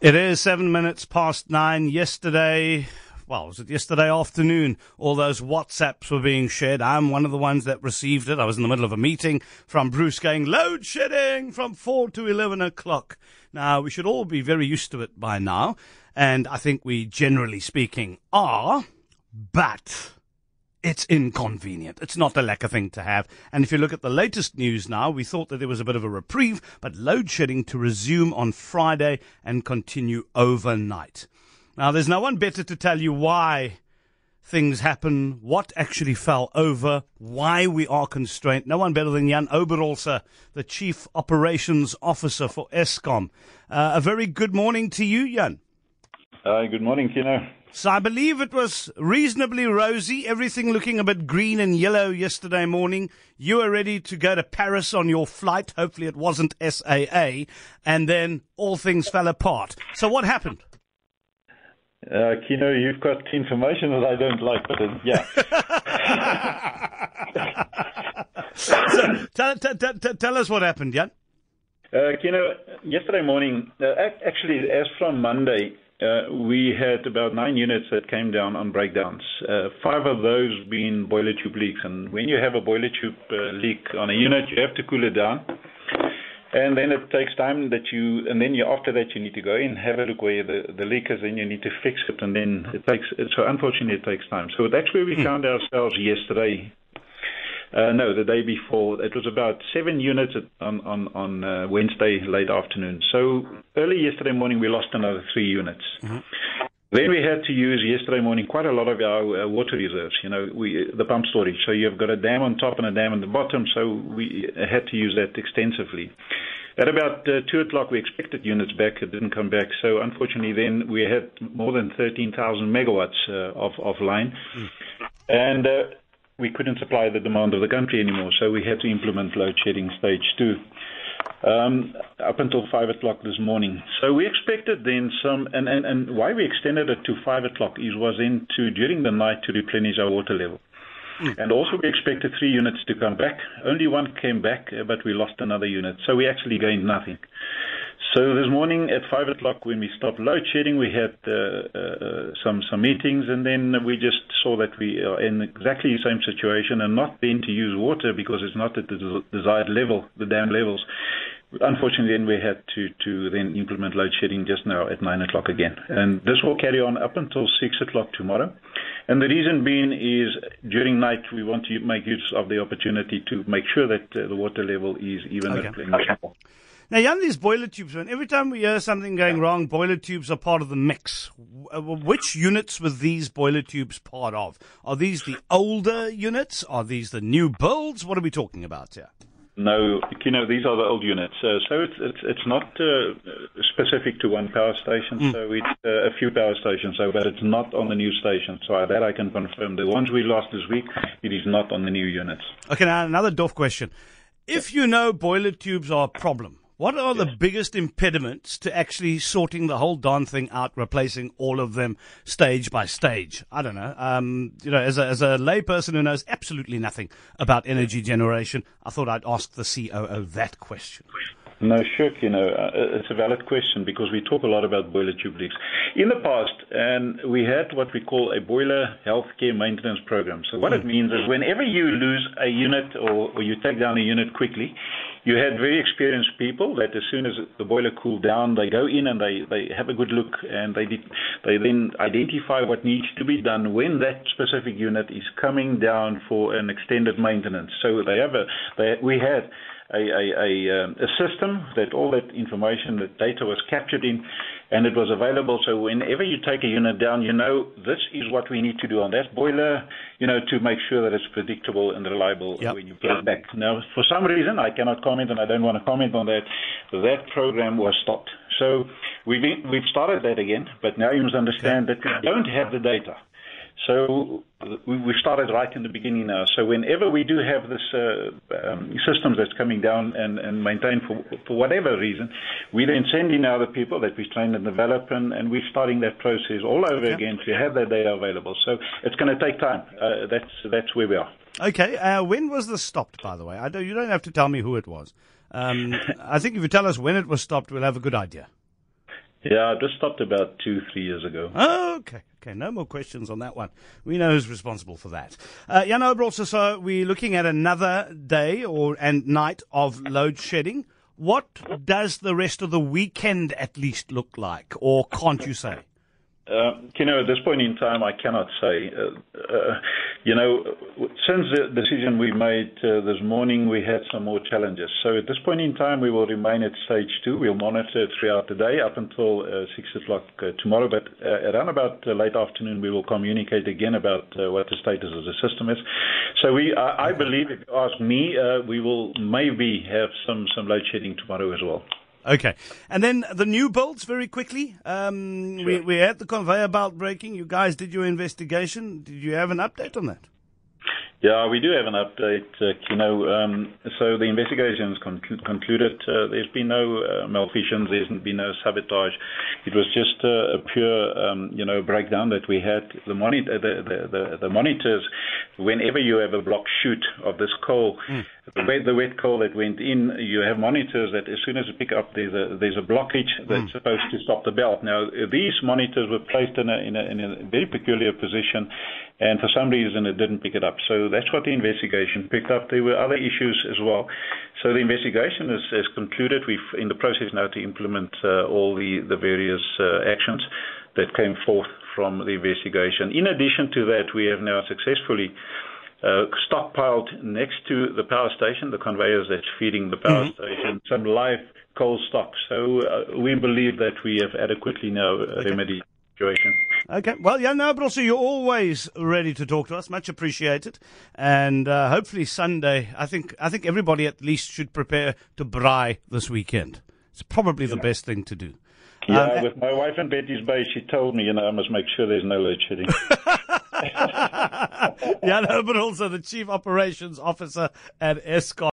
It is 9:07. Yesterday, was it yesterday afternoon? All those WhatsApps were being shared. I'm one of the ones that received it. I was in the middle of a meeting from Bruce going, load shedding from 4 to 11 o'clock. Now, we should all be very used to it by now. And I think we, generally speaking, are. But it's inconvenient. It's not a lekker thing to have. And if you look at the latest news now, we thought that there was a bit of a reprieve, but load shedding to resume on Friday and continue overnight. Now, there's no one better to tell you why things happen, what actually fell over, why we are constrained. No one better than Jan Oberholzer, the Chief Operations Officer for Eskom. A very good morning to you, Jan. Good morning, Kino. So I believe it was reasonably rosy, everything looking a bit green and yellow yesterday morning. You were ready to go to Paris on your flight. Hopefully it wasn't SAA. And then all things fell apart. So what happened? Kino, you've got information that I don't like, but So, tell us what happened, Jan. Kino, yesterday morning, actually as from Monday, we had about 9 units that came down on breakdowns. 5 of those being boiler tube leaks. And when you have a boiler tube leak on a unit, you have to cool it down. And then it takes time after that you need to go in, have a look where the leak is, and you need to fix it. And then so unfortunately it takes time. So that's where we found ourselves yesterday. The day before. It was about 7 units on Wednesday late afternoon. So early yesterday morning, we lost another 3 units. Mm-hmm. Then we had to use yesterday morning quite a lot of our water reserves, the pump storage. So you've got a dam on top and a dam on the bottom, so we had to use that extensively. At about 2 o'clock, we expected units back. It didn't come back. So unfortunately, then we had more than 13,000 megawatts offline. And we couldn't supply the demand of the country anymore, so we had to implement load shedding stage 2 up until 5 o'clock this morning. So we expected then and why we extended it to 5 o'clock was during the night to replenish our water level. And also we expected 3 units to come back. Only 1 came back, but we lost another unit, so we actually gained nothing. So this morning at 5 o'clock when we stopped load shedding, we had some meetings, and then we just saw that we are in exactly the same situation and not then to use water because it's not at the desired level, the dam levels. Unfortunately, then we had to then implement load shedding just now at 9 o'clock again. And this will carry on up until 6 o'clock tomorrow. And the reason being is during night we want to make use of the opportunity to make sure that the water level is even replenishable. Now, Jan, these boiler tubes, every time we hear something going wrong, boiler tubes are part of the mix. Which units were these boiler tubes part of? Are these the older units? Are these the new builds? What are we talking about here? No, these are the old units. So it's not specific to one power station. So it's a few power stations. But it's not on the new station. So that I can confirm. The ones we lost this week, it is not on the new units. Okay, now another doff question. If boiler tubes are a problem, what are the biggest impediments to actually sorting the whole darn thing out, replacing all of them stage by stage? I don't know. As a layperson who knows absolutely nothing about energy generation, I thought I'd ask the COO that question. No, sure, it's a valid question because we talk a lot about boiler tube leaks. In the past, and we had what we call a boiler healthcare maintenance program. So what it means is whenever you lose a unit or you take down a unit quickly, you had very experienced people that as soon as the boiler cooled down, they go in and they have a good look and they then identify what needs to be done when that specific unit is coming down for an extended maintenance. So we had a system that all that information, that data was captured in, and it was available. So whenever you take a unit down, this is what we need to do on that boiler, to make sure that it's predictable and reliable when you put it back. Now, for some reason, I cannot comment, and I don't want to comment on that. That program was stopped. So we've started that again, but now you must understand that we don't have the data. So we started right in the beginning now. So whenever we do have this systems that's coming down and maintained for whatever reason, we then send in other people that we train and develop, and we're starting that process all over again to have that data available. So it's going to take time. That's where we are. Okay. When was this stopped, by the way? You don't have to tell me who it was. I think if you tell us when it was stopped, we'll have a good idea. Yeah, it just stopped about 2-3 years ago. Oh, okay, no more questions on that one. We know who's responsible for that. Jan Oberholzer, so we're looking at another day and night of load shedding. What does the rest of the weekend at least look like, or can't you say? At this point in time, I cannot say. Since the decision we made this morning, we had some more challenges. So at this point in time, we will remain at stage 2. We'll monitor throughout the day up until 6 o'clock tomorrow. But around about late afternoon, we will communicate again about what the status of the system is. So I believe, if you ask me, we will maybe have some load shedding tomorrow as well. Okay. And then the new builds, very quickly. Sure. We had the conveyor belt breaking. You guys did your investigation. Did you have an update on that? Yeah, we do have an update, so the investigation is concluded. There's been no malfeasance. There's been no sabotage. It was just a pure, breakdown that we had. The monitors, whenever you have a block chute of this coal, the wet coal that went in, you have monitors that as soon as you pick up, there's a blockage that's supposed to stop the belt. Now, these monitors were placed in a very peculiar position, and for some reason it didn't pick it up. So that's what the investigation picked up. There were other issues as well. So the investigation is concluded. We're in the process now to implement all the various actions that came forth from the investigation. In addition to that, we have now successfully stockpiled next to the power station, the conveyors that's feeding the power station, some live coal stocks. So we believe that we have adequately now remedied the situation. Okay. Well, but also you're always ready to talk to us. Much appreciated. And hopefully Sunday, I think everybody at least should prepare to braai this weekend. It's probably the best thing to do. Yeah, with my wife in Betty's Bay, she told me, I must make sure there's no load shedding. Jan Oberholzer, the Chief Operations Officer at Eskom.